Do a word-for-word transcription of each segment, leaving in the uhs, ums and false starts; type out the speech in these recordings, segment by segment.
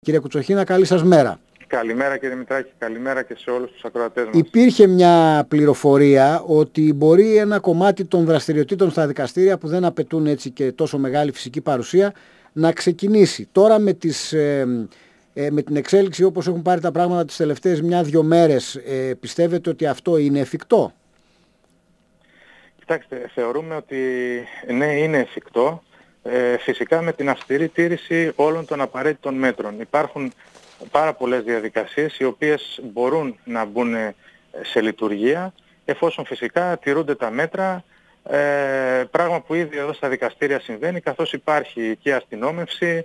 Κύριε Κουτσοχίνα, καλή σας μέρα. Καλημέρα κύριε Μητράκη, καλημέρα και σε όλους τους ακροατές μας. Υπήρχε μια πληροφορία ότι μπορεί ένα κομμάτι των δραστηριοτήτων στα δικαστήρια που δεν απαιτούν έτσι και τόσο μεγάλη φυσική παρουσία να ξεκινήσει. Τώρα με, τις, ε, ε, με την εξέλιξη όπως έχουν πάρει τα πράγματα τις τελευταίες μια-δυο μέρες, ε, πιστεύετε ότι αυτό είναι εφικτό? Κοιτάξτε, θεωρούμε ότι ναι, είναι εφικτό. Ε, φυσικά με την αυστηρή τήρηση όλων των απαραίτητων μέτρων. Υπάρχουν πάρα πολλές διαδικασίες οι οποίες μπορούν να μπουν σε λειτουργία εφόσον φυσικά τηρούνται τα μέτρα, ε, πράγμα που ήδη εδώ στα δικαστήρια συμβαίνει, καθώς υπάρχει και αστυνόμευση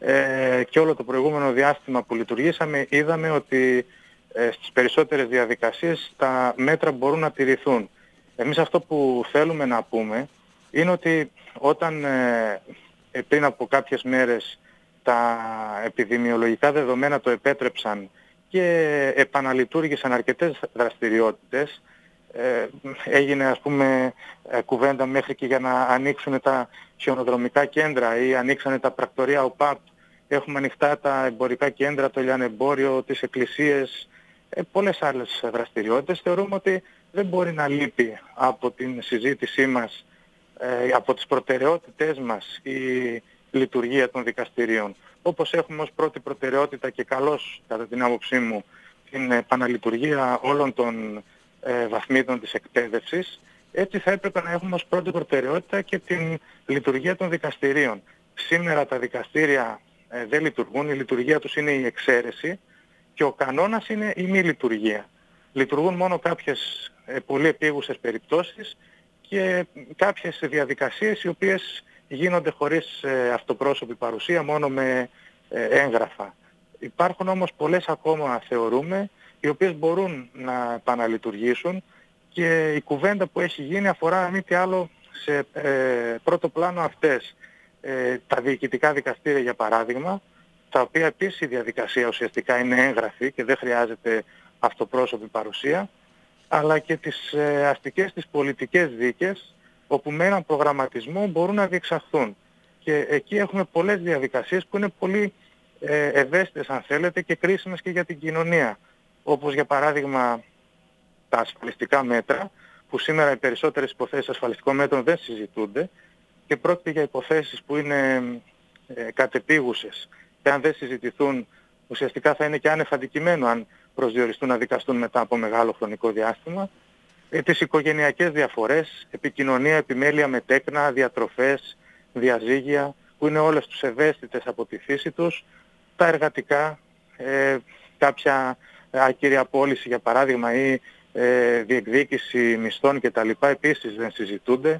ε, και όλο το προηγούμενο διάστημα που λειτουργήσαμε είδαμε ότι ε, στις περισσότερες διαδικασίες τα μέτρα μπορούν να τηρηθούν. Εμείς αυτό που θέλουμε να πούμε είναι ότι όταν ε, πριν από κάποιες μέρες τα επιδημιολογικά δεδομένα το επέτρεψαν και επαναλειτουργήσαν αρκετές δραστηριότητες, ε, έγινε ας πούμε κουβέντα μέχρι και για να ανοίξουν τα χιονοδρομικά κέντρα ή ανοίξανε τα πρακτορία ΟΠΑΠ, έχουμε ανοιχτά τα εμπορικά κέντρα, το λιανεμπόριο, τις εκκλησίες, ε, πολλές άλλες δραστηριότητες. Θεωρούμε ότι δεν μπορεί να λείπει από την συζήτησή μας, ε, από τις προτεραιότητές μας η λειτουργία των δικαστηρίων. Όπως έχουμε ως πρώτη προτεραιότητα και καλώς κατά την άποψή μου την επαναλειτουργία όλων των ε, βαθμίδων της εκπαίδευσης, έτσι θα έπρεπε να έχουμε ως πρώτη προτεραιότητα και την λειτουργία των δικαστηρίων. Σήμερα τα δικαστήρια ε, δεν λειτουργούν, η λειτουργία τους είναι η εξαίρεση και ο κανόνας είναι η μη λειτουργία. Λειτουργούν μόνο κάποιες ε, πολύ επίγουσες περιπτώσεις και κάποιες διαδικασίες οι οποίες γίνονται χωρίς ε, αυτοπρόσωπη παρουσία, μόνο με ε, έγγραφα. Υπάρχουν όμως πολλές ακόμα, θεωρούμε, οι οποίες μπορούν να επαναλειτουργήσουν και η κουβέντα που έχει γίνει αφορά μη τι άλλο σε ε, πρώτο πλάνο αυτές. Ε, τα διοικητικά δικαστήρια για παράδειγμα, τα οποία επίσης η διαδικασία ουσιαστικά είναι έγγραφη και δεν χρειάζεται αυτοπρόσωπη παρουσία, αλλά και τις ε, αστικές, τις πολιτικές δίκες, όπου με έναν προγραμματισμό μπορούν να διεξαχθούν. Και εκεί έχουμε πολλές διαδικασίες που είναι πολύ ε, ευαίσθητες αν θέλετε και κρίσιμες και για την κοινωνία. Όπως για παράδειγμα τα ασφαλιστικά μέτρα, που σήμερα οι περισσότερες υποθέσεις ασφαλιστικών μέτρων δεν συζητούνται και πρόκειται για υποθέσεις που είναι ε, κατεπίγουσες και αν δεν συζητηθούν ουσιαστικά θα είναι και άνευ αντικειμένου αν προσδιοριστούν να δικαστούν μετά από μεγάλο χρονικό διάστημα. Ε, τις οικογενειακές διαφορές, επικοινωνία, επιμέλεια με τέκνα, διατροφές, διαζύγια, που είναι όλες τους ευαίσθητες από τη φύση τους, τα εργατικά, ε, κάποια άκυρη πώληση για παράδειγμα ή ε, διεκδίκηση μισθών κτλ. Επίσης δεν συζητούνται.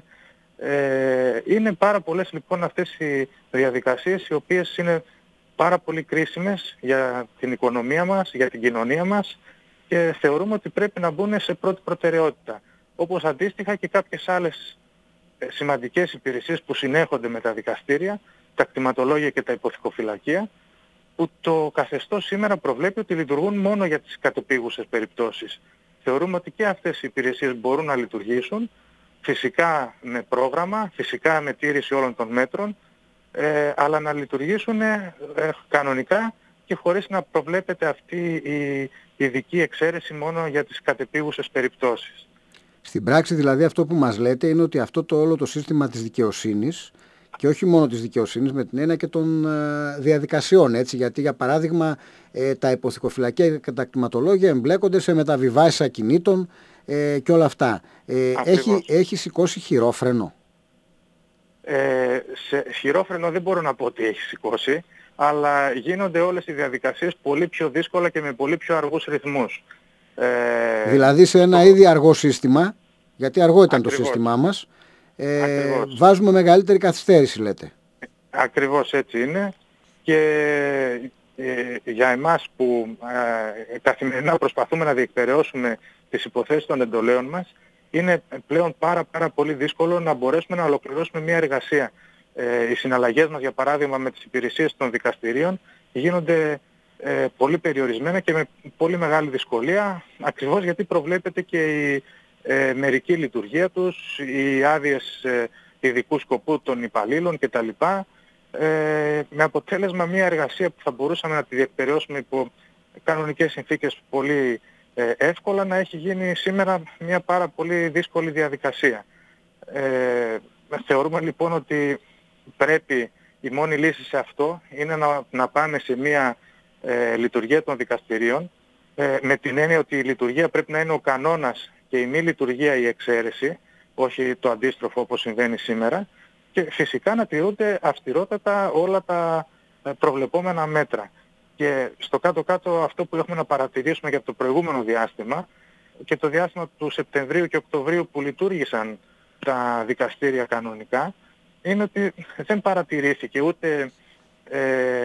Ε, είναι πάρα πολλές λοιπόν αυτές οι διαδικασίες οι οποίες είναι πάρα πολύ κρίσιμες για την οικονομία μας, για την κοινωνία μας και θεωρούμε ότι πρέπει να μπουν σε πρώτη προτεραιότητα. Όπως αντίστοιχα και κάποιες άλλες σημαντικές υπηρεσίες που συνέχονται με τα δικαστήρια, τα κτηματολόγια και τα υποθηκοφυλακεία, που το καθεστώς σήμερα προβλέπει ότι λειτουργούν μόνο για τις κατεπίγουσες περιπτώσεις. Θεωρούμε ότι και αυτές οι υπηρεσίες μπορούν να λειτουργήσουν, φυσικά με πρόγραμμα, φυσικά με τήρηση όλων των μέτρων, ε, αλλά να λειτουργήσουν ε, κανονικά και χωρίς να προβλέπεται αυτή η ειδική εξαίρεση μόνο για τις κατεπίγουσες περιπτώσεις. Στην πράξη δηλαδή αυτό που μας λέτε είναι ότι αυτό το όλο το σύστημα της δικαιοσύνης και όχι μόνο της δικαιοσύνης με την έννοια και των ε, διαδικασιών, έτσι, γιατί για παράδειγμα ε, τα υποθηκοφυλακεία και τα κτηματολόγια εμπλέκονται σε μεταβιβάσεις ακινήτων ε, και όλα αυτά. Ε, έχει, έχει σηκώσει χειρόφρενο. Ε, σε χειρόφρενο δεν μπορώ να πω ότι έχει σηκώσει, αλλά γίνονται όλες οι διαδικασίες πολύ πιο δύσκολα και με πολύ πιο αργούς ρυθμούς. Ε, δηλαδή σε ένα το... ήδη αργό σύστημα, γιατί αργό ήταν Ακριβώς. το σύστημά μας, ε, βάζουμε μεγαλύτερη καθυστέρηση λέτε. Ακριβώς έτσι είναι και ε, για εμάς που ε, καθημερινά προσπαθούμε να διεκπεραιώσουμε τις υποθέσεις των εντολέων μας, είναι πλέον πάρα πάρα πολύ δύσκολο να μπορέσουμε να ολοκληρώσουμε μια εργασία. Ε, οι συναλλαγές μας για παράδειγμα με τις υπηρεσίες των δικαστηρίων γίνονται ε, πολύ περιορισμένα και με πολύ μεγάλη δυσκολία, ακριβώς γιατί προβλέπεται και η ε, μερική λειτουργία τους, οι άδειες ε, ειδικού σκοπού των υπαλλήλων κτλ. ε, με αποτέλεσμα μια εργασία που θα μπορούσαμε να τη διεκπεραιώσουμε υπό κανονικές συνθήκες πολύ ε, εύκολα, να έχει γίνει σήμερα μια πάρα πολύ δύσκολη διαδικασία. Ε, θεωρούμε λοιπόν ότι πρέπει η μόνη λύση σε αυτό είναι να, να πάμε σε μια ε, λειτουργία των δικαστηρίων, ε, με την έννοια ότι η λειτουργία πρέπει να είναι ο κανόνας και η μη λειτουργία η εξαίρεση, όχι το αντίστροφο όπως συμβαίνει σήμερα, και φυσικά να τηρούνται αυστηρότατα όλα τα προβλεπόμενα μέτρα. Και στο κάτω-κάτω αυτό που έχουμε να παρατηρήσουμε για το προηγούμενο διάστημα και το διάστημα του Σεπτεμβρίου και Οκτωβρίου που λειτουργήσαν τα δικαστήρια κανονικά, είναι ότι δεν παρατηρήθηκε ούτε ε,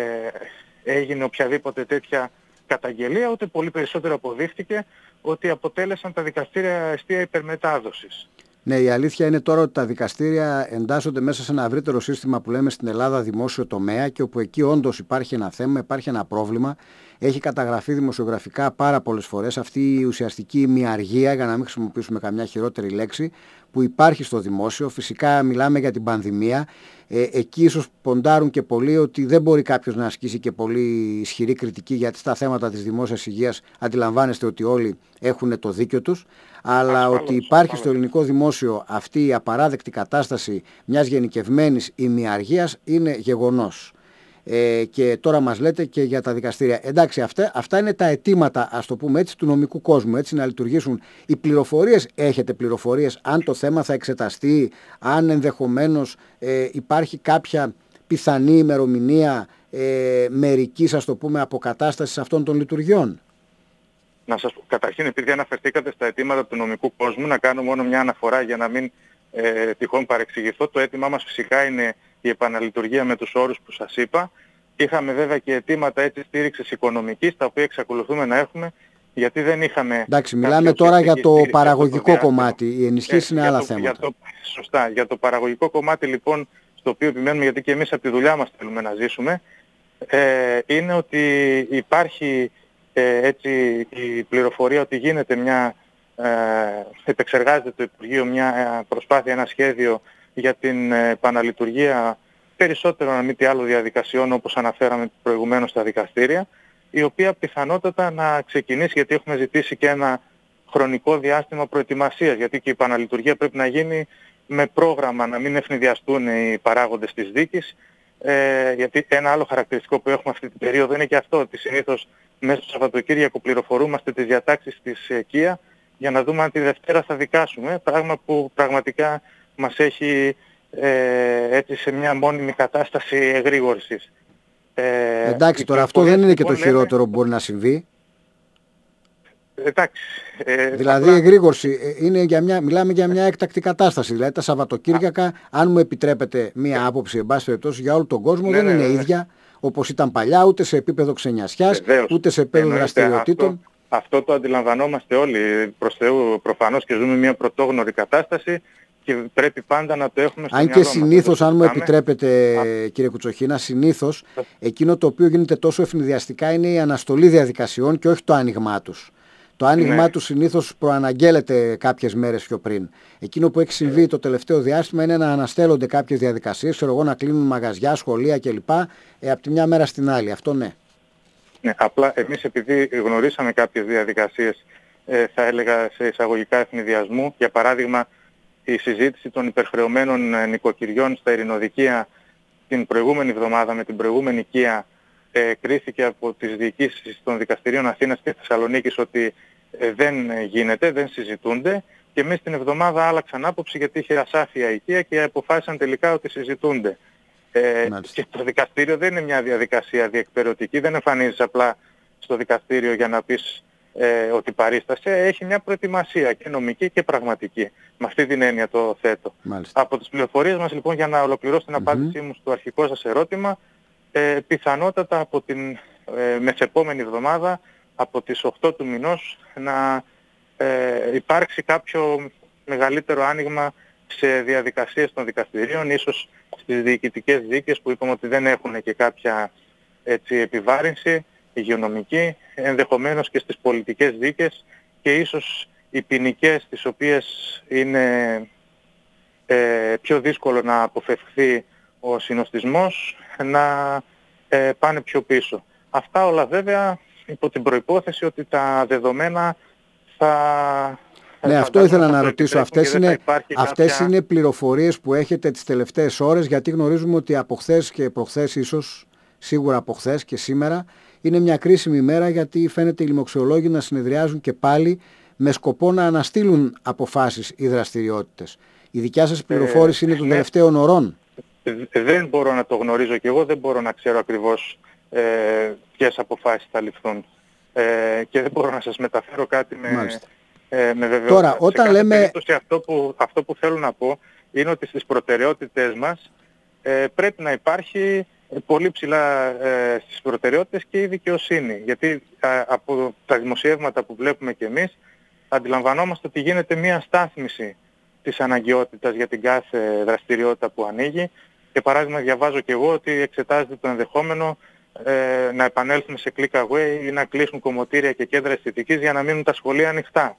έγινε οποιαδήποτε τέτοια καταγγελία, ούτε πολύ περισσότερο αποδείχθηκε ότι αποτέλεσαν τα δικαστήρια αιστεία υπερμετάδοσης. Ναι, η αλήθεια είναι τώρα ότι τα δικαστήρια εντάσσονται μέσα σε ένα ευρύτερο σύστημα που λέμε στην Ελλάδα δημόσιο τομέα, και όπου εκεί όντως υπάρχει ένα θέμα, υπάρχει ένα πρόβλημα. Έχει καταγραφεί δημοσιογραφικά πάρα πολλές φορές αυτή η ουσιαστική μιαργία, για να μην χρησιμοποιήσουμε καμιά χειρότερη λέξη, που υπάρχει στο δημόσιο. Φυσικά μιλάμε για την πανδημία. Ε, εκεί ίσως ποντάρουν και πολλοί ότι δεν μπορεί κάποιος να ασκήσει και πολύ ισχυρή κριτική, γιατί στα θέματα της δημόσιας υγείας αντιλαμβάνεστε ότι όλοι έχουν το δίκιο τους. Αλλά ασφαλώς, ότι υπάρχει ασφαλώς. στο ελληνικό δημόσιο αυτή η απαράδεκτη κατάσταση μιας γενικευμένης ημιαργίας είναι γεγονός. Ε, και τώρα μας λέτε και για τα δικαστήρια. Εντάξει, αυτά, αυτά είναι τα αιτήματα, ας το πούμε έτσι, του νομικού κόσμου, έτσι, να λειτουργήσουν. Οι πληροφορίες, έχετε πληροφορίες αν το θέμα θα εξεταστεί, αν ενδεχομένως ε, υπάρχει κάποια πιθανή ημερομηνία ε, μερικής, ας το πούμε, αποκατάστασης αυτών των λειτουργιών? Να σας πω, καταρχήν, επειδή αναφερθήκατε στα αιτήματα του νομικού κόσμου, να κάνω μόνο μια αναφορά για να μην ε, τυχόν παρεξηγηθώ. Το αίτημά μας φυσικά είναι η επαναλειτουργία με τους όρους που σας είπα. Είχαμε βέβαια και αιτήματα έτσι στήριξης οικονομικής, τα οποία εξακολουθούμε να έχουμε, γιατί δεν είχαμε... Εντάξει, μιλάμε τώρα για το παραγωγικό το κομμάτι. Οι ενισχύσεις είναι άλλα το, θέματα. Για το, σωστά. Για το παραγωγικό κομμάτι λοιπόν, στο οποίο επιμένουμε, γιατί και εμείς από τη δουλειά μας θέλουμε να ζήσουμε, ε, είναι ότι υπάρχει ε, έτσι η πληροφορία ότι γίνεται μια... Ε, επεξεργάζεται το Υπουργείο μια προσπάθεια, ένα σχέδιο για την επαναλειτουργία περισσότερο να μην τι άλλο διαδικασιών, όπως αναφέραμε προηγουμένως στα δικαστήρια, η οποία πιθανότατα να ξεκινήσει, γιατί έχουμε ζητήσει και ένα χρονικό διάστημα προετοιμασίας, γιατί και η επαναλειτουργία πρέπει να γίνει με πρόγραμμα, να μην ευνηδιαστούν οι παράγοντες της δίκης, ε, γιατί ένα άλλο χαρακτηριστικό που έχουμε αυτή την περίοδο είναι και αυτό, ότι συνήθως μέσα στο Σαββατοκύριακο πληροφορούμαστε τις διατάξεις της ΚΙΑ για να δούμε αν τη Δευτέρα θα δικάσουμε, πράγμα που πραγματικά μας έχει ε, έτσι σε μια μόνιμη κατάσταση εγρήγορσης. Ε, εντάξει, τώρα αυτό δεν είναι και το χειρότερο λέμε... που μπορεί να συμβεί. Εντάξει. Ε, δηλαδή απλά... η εγρήγορση είναι για μια, μιλάμε για μια έκτακτη κατάσταση. Δηλαδή τα Σαββατοκύριακα, Α. αν μου επιτρέπετε μία άποψη, εν πάση περιπτώσει, για όλο τον κόσμο, ναι, δεν ναι, είναι ναι, ναι. ίδια όπως ήταν παλιά, ούτε σε επίπεδο ξενιασιάς, ούτε σε επίπεδο δραστηριοτήτων. Αυτό, αυτό το αντιλαμβανόμαστε όλοι προς Θεού προφανώς και ζούμε μια πρωτόγνωρη κατάσταση και πρέπει πάντα να το έχουμε στο αν μυαλό και συνήθως, αν μου επιτρέπετε Α. κύριε Κουτσοχίνα, συνήθως εκείνο το οποίο γίνεται τόσο ευνηδιαστικά είναι η αναστολή διαδικασιών και όχι το άνοιγμά τους. Το άνοιγμά ναι. του συνήθως προαναγγέλλεται κάποιες μέρες πιο πριν. Εκείνο που έχει συμβεί το τελευταίο διάστημα είναι να αναστέλλονται κάποιες διαδικασίες, ξέρω εγώ, να κλείνουν μαγαζιά, σχολεία κλπ. Ε, από τη μια μέρα στην άλλη. Αυτό ναι. Ναι, απλά εμείς επειδή γνωρίσαμε κάποιες διαδικασίες, ε, θα έλεγα σε εισαγωγικά ευνηδιασμού, για παράδειγμα η συζήτηση των υπερχρεωμένων νοικοκυριών στα ειρηνοδικεία την προηγούμενη εβδομάδα με την προηγούμενη ΚΙΑ ε, κρίθηκε από τις διοικήσεις των δικαστηρίων Αθήνας και Θεσσαλονίκης ότι ε, δεν γίνεται, δεν συζητούνται, και εμείς την εβδομάδα άλλαξαν άποψη γιατί είχε ασάφεια η ΚΙΑ και αποφάσισαν τελικά ότι συζητούνται. Ε, και το δικαστήριο δεν είναι μια διαδικασία διεκπαιρεωτική, δεν εμφανίζεις απλά στο δικαστήριο για να πεις ε, ότι παρίστασε, έχει μια προετοιμασία και νομική και πραγματική. Με αυτή την έννοια το θέτω. Μάλιστα. Από τις πληροφορίες μας λοιπόν, για να ολοκληρώσω την mm-hmm. απάντησή μου στο αρχικό σας ερώτημα, ε, πιθανότατα από την ε, μεσεπόμενη εβδομάδα, από τις οκτώ του μηνός, να ε, υπάρξει κάποιο μεγαλύτερο άνοιγμα σε διαδικασίες των δικαστηρίων, ίσως στις διοικητικές δίκες που είπαμε ότι δεν έχουν και κάποια έτσι, επιβάρυνση υγειονομική, ενδεχομένως και στις πολιτικές δίκες και ίσως οι ποινικές, τις οποίες είναι ε, πιο δύσκολο να αποφευχθεί ο συνοστισμός, να ε, πάνε πιο πίσω. Αυτά όλα βέβαια υπό την προϋπόθεση ότι τα δεδομένα θα... Ναι, αυτό ήθελα να ρωτήσω. Αυτές είναι, αυτές κάποια... είναι πληροφορίες που έχετε τις τελευταίες ώρες, γιατί γνωρίζουμε ότι από χθες και προχθές, ίσως σίγουρα από χθες και σήμερα, είναι μια κρίσιμη ημέρα, γιατί φαίνεται οι λοιμοξιολόγοι να συνεδριάζουν και πάλι με σκοπό να αναστείλουν αποφάσεις ή δραστηριότητες. Η δικιά σας πληροφόρηση ε, είναι των ναι, τελευταίων ωρών? Δεν μπορώ να το γνωρίζω και εγώ, δεν μπορώ να ξέρω ακριβώς ε, ποιες αποφάσεις θα ληφθούν. Ε, και δεν μπορώ να σας μεταφέρω κάτι με... Ε, με βεβαιότητα. Τώρα, όταν σε κάθε λέμε... περίπτωση αυτό που, αυτό που θέλω να πω είναι ότι στις προτεραιότητες μας ε, πρέπει να υπάρχει πολύ ψηλά ε, στις προτεραιότητες και η δικαιοσύνη. Γιατί α, από τα δημοσιεύματα που βλέπουμε και εμείς αντιλαμβανόμαστε ότι γίνεται μια στάθμιση της αναγκαιότητας για την κάθε δραστηριότητα που ανοίγει. Και παράδειγμα διαβάζω και εγώ ότι εξετάζεται το ενδεχόμενο ε, να επανέλθουν σε click away ή να κλείσουν κομμωτήρια και κέντρα αισθητικής για να μείνουν τα σχολεία ανοιχτά.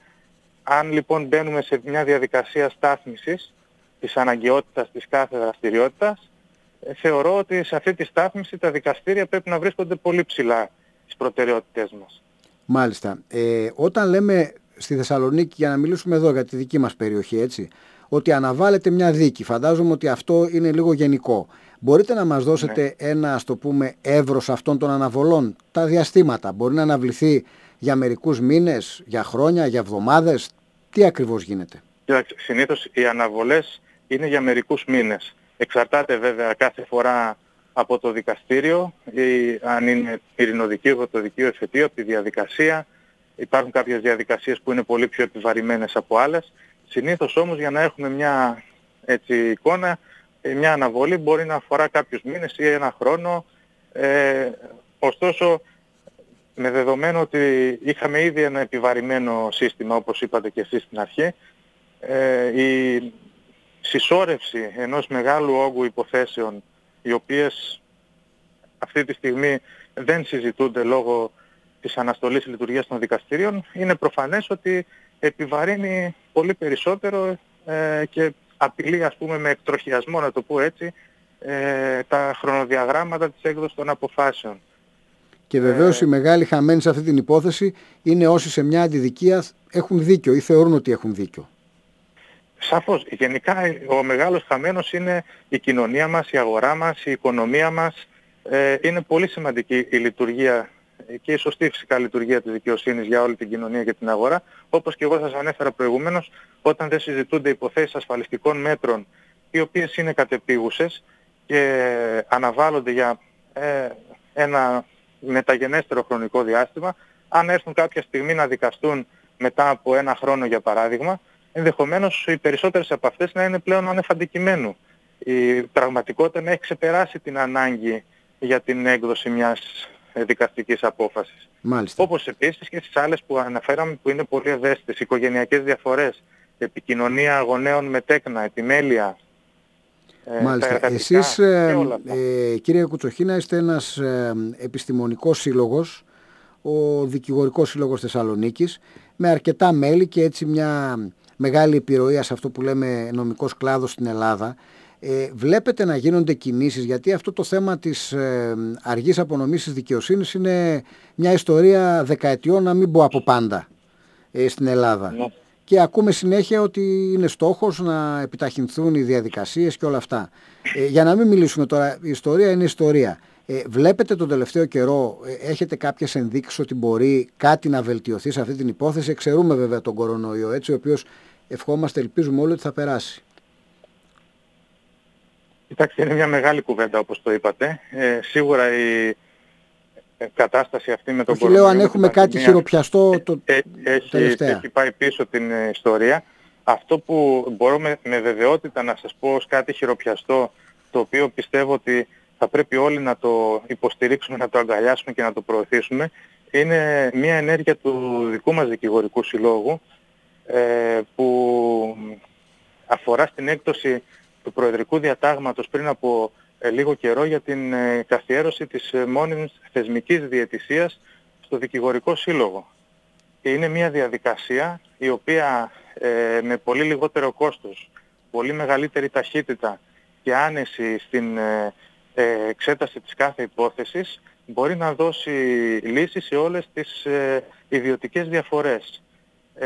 Αν λοιπόν μπαίνουμε σε μια διαδικασία στάθμισης της αναγκαιότητας της κάθε δραστηριότητας, ε, θεωρώ ότι σε αυτή τη στάθμιση τα δικαστήρια πρέπει να βρίσκονται πολύ ψηλά στις προτεραιότητες μας. Μάλιστα. Ε, όταν λέμε στη Θεσσαλονίκη, για να μιλήσουμε εδώ για τη δική μας περιοχή, έτσι, ότι αναβάλλεται μια δίκη, φαντάζομαι ότι αυτό είναι λίγο γενικό. Μπορείτε να μας δώσετε ναι. ένα, ας το πούμε, εύρος αυτών των αναβολών, τα διαστήματα? Μπορεί να αναβληθεί για μερικούς μήνες, για χρόνια, για εβδομάδες? Τι ακριβώς γίνεται? Συνήθως οι αναβολές είναι για μερικούς μήνες. Εξαρτάται βέβαια κάθε φορά από το δικαστήριο, ή αν είναι ειρηνοδικείο, το δικείο εφετείο, από τη διαδικασία. Υπάρχουν κάποιες διαδικασίες που είναι πολύ πιο επιβαρημένες από άλλες. Συνήθως όμως για να έχουμε μια έτσι, εικόνα, μια αναβολή μπορεί να αφορά κάποιους μήνες ή ένα χρόνο. Ε, ωστόσο, με δεδομένο ότι είχαμε ήδη ένα επιβαρημένο σύστημα, όπως είπατε και εσείς στην αρχή, ε, η συσσόρευση ενός μεγάλου όγκου υποθέσεων, οι οποίες αυτή τη στιγμή δεν συζητούνται λόγω της αναστολής λειτουργίας των δικαστηρίων, είναι προφανές ότι επιβαρύνει πολύ περισσότερο ε, και απειλεί, ας πούμε, με εκτροχιασμό, να το πω έτσι, ε, τα χρονοδιαγράμματα της έκδοσης των αποφάσεων. Και βεβαίως ε, οι μεγάλοι χαμένοι σε αυτή την υπόθεση είναι όσοι σε μια αντιδικία έχουν δίκιο ή θεωρούν ότι έχουν δίκιο. Σαφώς. Γενικά ο μεγάλος χαμένος είναι η κοινωνία μας, η αγορά μας, η οικονομία μας. Ε, είναι πολύ σημαντική η λειτουργία και η σωστή φυσικά λειτουργία της δικαιοσύνης για όλη την κοινωνία και την αγορά. Όπως και εγώ σας ανέφερα προηγουμένως, όταν δεν συζητούνται υποθέσεις ασφαλιστικών μέτρων, οι οποίες είναι κατεπίγουσες και αναβάλλονται για ε, ένα μεταγενέστερο χρονικό διάστημα, αν έρθουν κάποια στιγμή να δικαστούν μετά από ένα χρόνο για παράδειγμα, ενδεχομένως οι περισσότερες από αυτές να είναι πλέον ανεφαντικημένου. Η πραγματικότητα να έχει ξεπεράσει την ανάγκη για την έκδοση μιας δικαστικής απόφασης. Μάλιστα. Όπως επίσης και στις άλλες που αναφέραμε που είναι πολύ ευαίσθητες, οικογενειακές διαφορές, επικοινωνία γονέων με τέκνα, επιμέλεια. Μάλιστα. Εσείς, ε, ε, κύριε Κουτσοχίνα, είστε ένας ε, επιστημονικός σύλλογος, ο Δικηγορικός Σύλλογος Θεσσαλονίκης, με αρκετά μέλη και έτσι μια μεγάλη επιρροή σε αυτό που λέμε νομικός κλάδος στην Ελλάδα. Ε, βλέπετε να γίνονται κινήσεις, γιατί αυτό το θέμα της ε, αργής απονομής της δικαιοσύνης είναι μια ιστορία δεκαετιών, να μην πω από πάντα, ε, στην Ελλάδα. Ναι. Και ακούμε συνέχεια ότι είναι στόχος να επιταχυνθούν οι διαδικασίες και όλα αυτά. Ε, για να μην μιλήσουμε τώρα, η ιστορία είναι ιστορία. Ε, βλέπετε τον τελευταίο καιρό, ε, έχετε κάποιες ενδείξεις ότι μπορεί κάτι να βελτιωθεί σε αυτή την υπόθεση? Εξαιρούμε βέβαια τον κορονοϊό, έτσι, ο οποίος ευχόμαστε, ελπίζουμε όλοι ότι θα περάσει. Κοιτάξτε, είναι μια μεγάλη κουβέντα όπως το είπατε. Ε, σίγουρα η κατάσταση αυτή με τον Όχι, λέω αν έχουμε κάτι χειροπιαστό το ε, ε, τελευταία. Έχει πάει πίσω την ε, ιστορία. Αυτό που μπορώ με, με βεβαιότητα να σας πω ως κάτι χειροπιαστό, το οποίο πιστεύω ότι θα πρέπει όλοι να το υποστηρίξουμε, να το αγκαλιάσουμε και να το προωθήσουμε, είναι μια ενέργεια του δικού μας δικηγορικού συλλόγου, ε, που αφορά στην έκδοση του Προεδρικού Διατάγματος πριν από ε, λίγο καιρό για την ε, καθιέρωση της ε, μόνιμης θεσμικής διαιτησίας στο Δικηγορικό Σύλλογο. Και είναι μια διαδικασία η οποία ε, με πολύ λιγότερο κόστος, πολύ μεγαλύτερη ταχύτητα και άνεση στην ε, ε, εξέταση της κάθε υπόθεσης μπορεί να δώσει λύση σε όλες τις ε, ιδιωτικές διαφορές. Ε,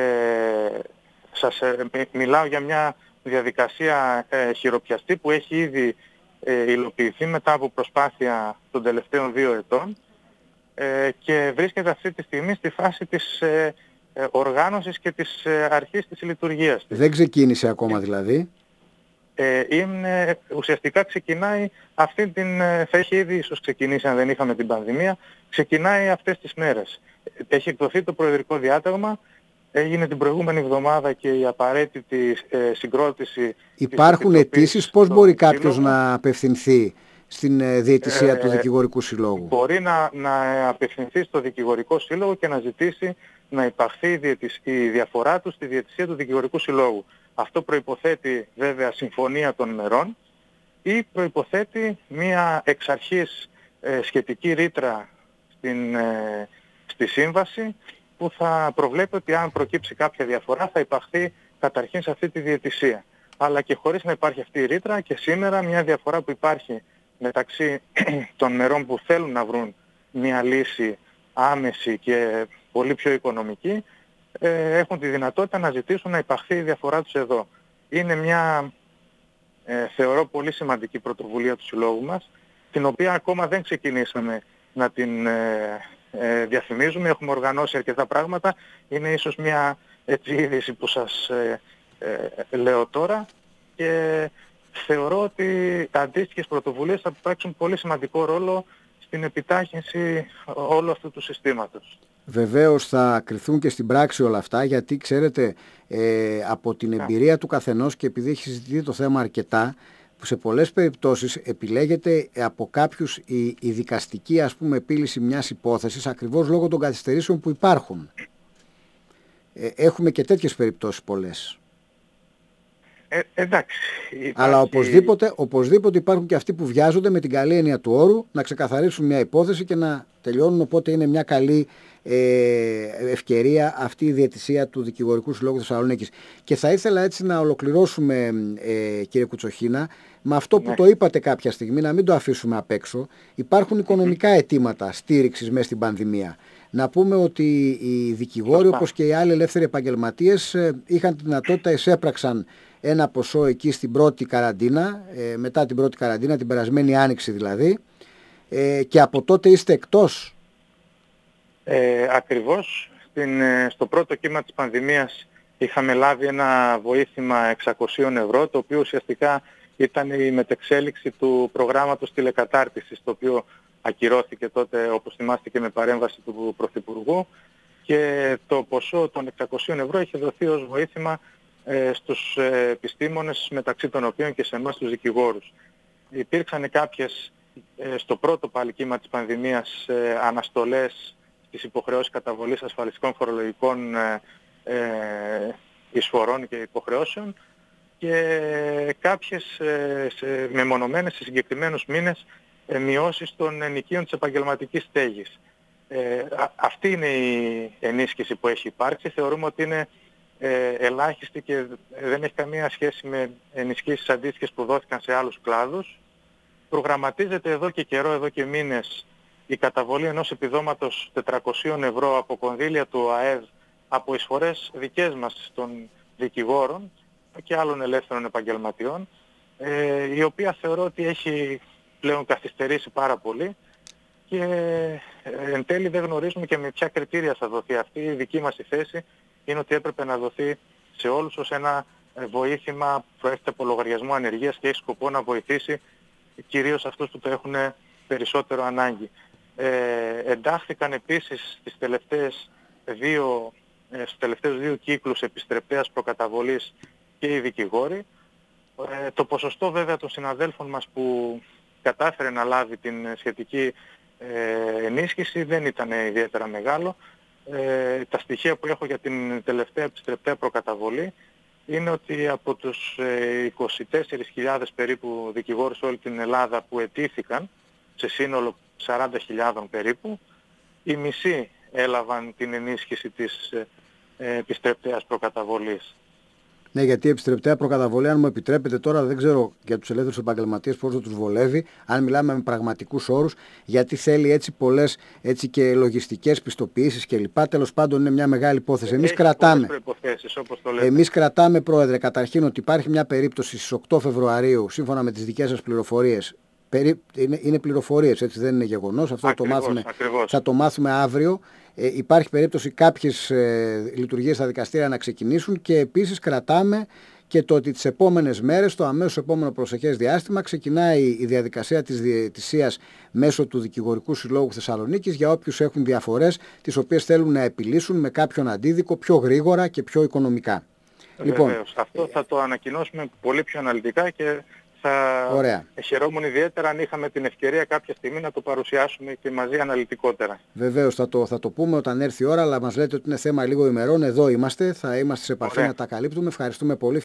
σας ε, μιλάω για μια διαδικασία ε, χειροπιαστή που έχει ήδη ε, υλοποιηθεί μετά από προσπάθεια των τελευταίων δύο ετών ε, και βρίσκεται αυτή τη στιγμή στη φάση της ε, ε, οργάνωσης και της ε, αρχής της λειτουργίας της. Δεν ξεκίνησε ακόμα δηλαδή. Ε, είναι, ουσιαστικά ξεκινάει αυτή την, θα έχει ήδη ίσως ξεκινήσει αν δεν είχαμε την πανδημία, ξεκινάει αυτές τις μέρες. Έχει εκδοθεί το προεδρικό διάταγμα, έγινε την προηγούμενη εβδομάδα και η απαραίτητη ε, συγκρότηση. Υπάρχουν αιτήσεις, πώς μπορεί κάποιος να απευθυνθεί στην ε, διαιτησία ε, του Δικηγορικού Συλλόγου? Μπορεί να, να απευθυνθεί στο Δικηγορικό Σύλλογο και να ζητήσει να υπαχθεί η, διαιτησ... η διαφορά του στη διαιτησία του Δικηγορικού Συλλόγου. Αυτό προϋποθέτει βέβαια συμφωνία των μερών ή προϋποθέτει μία εξ αρχής ε, σχετική ρήτρα στην, ε, στη σύμβαση που θα προβλέπει ότι αν προκύψει κάποια διαφορά θα υπαχθεί καταρχήν σε αυτή τη διαιτησία. Αλλά και χωρίς να υπάρχει αυτή η ρήτρα και σήμερα μια διαφορά που υπάρχει μεταξύ των μερών που θέλουν να βρουν μια λύση άμεση και πολύ πιο οικονομική, ε, έχουν τη δυνατότητα να ζητήσουν να υπαχθεί η διαφορά τους εδώ. Είναι μια, ε, θεωρώ, πολύ σημαντική πρωτοβουλία του Συλλόγου μας, την οποία ακόμα δεν ξεκινήσαμε να την ε, ε, διαφημίζουμε. Έχουμε οργανώσει αρκετά πράγματα. Είναι ίσως μια έτσι είδηση που σας ε, ε, λέω τώρα και θεωρώ ότι τα αντίστοιχες πρωτοβουλίες θα παίξουν πολύ σημαντικό ρόλο στην επιτάχυνση όλου αυτού του συστήματος. Βεβαίως θα κριθούν και στην πράξη όλα αυτά, γιατί ξέρετε ε, από την εμπειρία του καθενός και επειδή έχει συζητηθεί το θέμα αρκετά, που σε πολλές περιπτώσεις επιλέγεται από κάποιους η, η δικαστική, ας πούμε, επίλυση μιας υπόθεσης ακριβώς λόγω των καθυστερήσεων που υπάρχουν. Ε, έχουμε και τέτοιες περιπτώσεις πολλές. Ε, εντάξει. Υπάρχει... Αλλά οπωσδήποτε, οπωσδήποτε υπάρχουν και αυτοί που βιάζονται με την καλή έννοια του όρου να ξεκαθαρίσουν μια υπόθεση και να τελειώνουν, οπότε είναι μια καλή ε, ευκαιρία αυτή η διαιτησία του Δικηγορικού Συλλόγου Θεσσαλονίκης. Και θα ήθελα έτσι να ολοκληρώσουμε, ε, κύριε Κουτσοχίνα, με αυτό που ναι. το είπατε κάποια στιγμή, να μην το αφήσουμε απ' έξω. Υπάρχουν οικονομικά αιτήματα στήριξης μέσα στην πανδημία. Να πούμε ότι οι δικηγόροι, όπως και οι άλλοι ελεύθεροι επαγγελματίες, είχαν τη δυνατότητα, εισέπραξαν ένα ποσό εκεί στην πρώτη καραντίνα, ε, μετά την πρώτη καραντίνα, την περασμένη άνοιξη δηλαδή, ε, και από τότε είστε εκτός. Ε, ακριβώς. Στην, στο πρώτο κύμα της πανδημίας είχαμε λάβει ένα βοήθημα εξακόσια ευρώ, το οποίο ουσιαστικά ήταν η μετεξέλιξη του προγράμματος τηλεκατάρτισης, το οποίο ακυρώθηκε τότε, όπως θυμάστε, και με παρέμβαση του Πρωθυπουργού, και το ποσό των εξακόσια ευρώ είχε δοθεί ως βοήθημα ε, στους ε, επιστήμονες, μεταξύ των οποίων και σε εμάς τους δικηγόρους. Υπήρξαν κάποιες ε, στο πρώτο πάλι κύμα της πανδημίας ε, αναστολές στις υποχρεώσεις καταβολής ασφαλιστικών φορολογικών ε, ε, εισφορών και υποχρεώσεων και κάποιες ε, σε, μεμονωμένες σε συγκεκριμένους μήνες ε, μειώσεις των ενοικίων της επαγγελματικής στέγης. Ε, α, αυτή είναι η ενίσχυση που έχει υπάρξει. Θεωρούμε ότι είναι ε, ελάχιστη και δεν έχει καμία σχέση με ενισχύσεις αντίστοιχες που δόθηκαν σε άλλους κλάδους. Προγραμματίζεται εδώ και καιρό, εδώ και μήνες, η καταβολή ενός επιδόματος τετρακόσια ευρώ από κονδύλια του ΑΕΔ από εισφορές δικές μας των δικηγόρων και άλλων ελεύθερων επαγγελματιών, ε, η οποία θεωρώ ότι έχει πλέον καθυστερήσει πάρα πολύ και ε, εν τέλει δεν γνωρίζουμε και με ποια κριτήρια θα δοθεί αυτή. Η δική μας η θέση είναι ότι έπρεπε να δοθεί σε όλους ως ένα βοήθημα που προέρχεται από λογαριασμό ανεργίας και έχει σκοπό να βοηθήσει κυρίως αυτούς που το έχουν περισσότερο ανάγκη. Ε, εντάχθηκαν επίσης στις τελευταίες δύο, ε, στους τελευταίους δύο κύκλους επιστρεπτέας προκαταβολής και οι δικηγόροι. Ε, το ποσοστό βέβαια των συναδέλφων μας που κατάφερε να λάβει την σχετική ε, ενίσχυση δεν ήταν ιδιαίτερα μεγάλο. Ε, τα στοιχεία που έχω για την τελευταία επιστρεπτέα προκαταβολή είναι ότι από τους ε, είκοσι τέσσερις χιλιάδες περίπου δικηγόρους όλη την Ελλάδα που αιτήθηκαν, σε σύνολο σαράντα χιλιάδες περίπου, οι μισοί έλαβαν την ενίσχυση της ε, επιστρεπτέας προκαταβολής. Ναι, γιατί η επιστρεπτέα προκαταβολή, αν μου επιτρέπετε τώρα, δεν ξέρω για τους ελεύθερους επαγγελματίες πώς θα τους βολεύει, αν μιλάμε με πραγματικούς όρους, γιατί θέλει έτσι πολλές έτσι και λογιστικές πιστοποιήσεις κλπ. Τέλος πάντων, είναι μια μεγάλη υπόθεση. Εμείς Έχει κρατάμε. προϋποθέσεις, όπως το λέτε. Εμείς κρατάμε, Πρόεδρε, καταρχήν ότι υπάρχει μια περίπτωση στις οκτώ Φεβρουαρίου, σύμφωνα με τις δικές σας πληροφορίες. Είναι, είναι πληροφορίες, έτσι δεν είναι γεγονός. Αυτό ακριβώς, θα, το μάθουμε, ακριβώς. θα το μάθουμε αύριο. Ε, υπάρχει περίπτωση κάποιες ε, λειτουργίες στα δικαστήρια να ξεκινήσουν και επίσης κρατάμε και το ότι τις επόμενες μέρες, το αμέσως επόμενο προσεχές διάστημα, ξεκινάει η διαδικασία της διαιτησίας μέσω του Δικηγορικού Συλλόγου Θεσσαλονίκης για όποιους έχουν διαφορές τις οποίες θέλουν να επιλύσουν με κάποιον αντίδικο πιο γρήγορα και πιο οικονομικά. Λοιπόν, βεβαίως. Αυτό θα το ανακοινώσουμε πολύ πιο αναλυτικά και θα ωραία. χαιρόμουν ιδιαίτερα αν είχαμε την ευκαιρία κάποια στιγμή να το παρουσιάσουμε και μαζί αναλυτικότερα. Βεβαίως, θα το, θα το πούμε όταν έρθει η ώρα, αλλά μας λέτε ότι είναι θέμα λίγο ημερών. Εδώ είμαστε, θα είμαστε σε επαφή να τα καλύπτουμε. Ευχαριστούμε πολύ.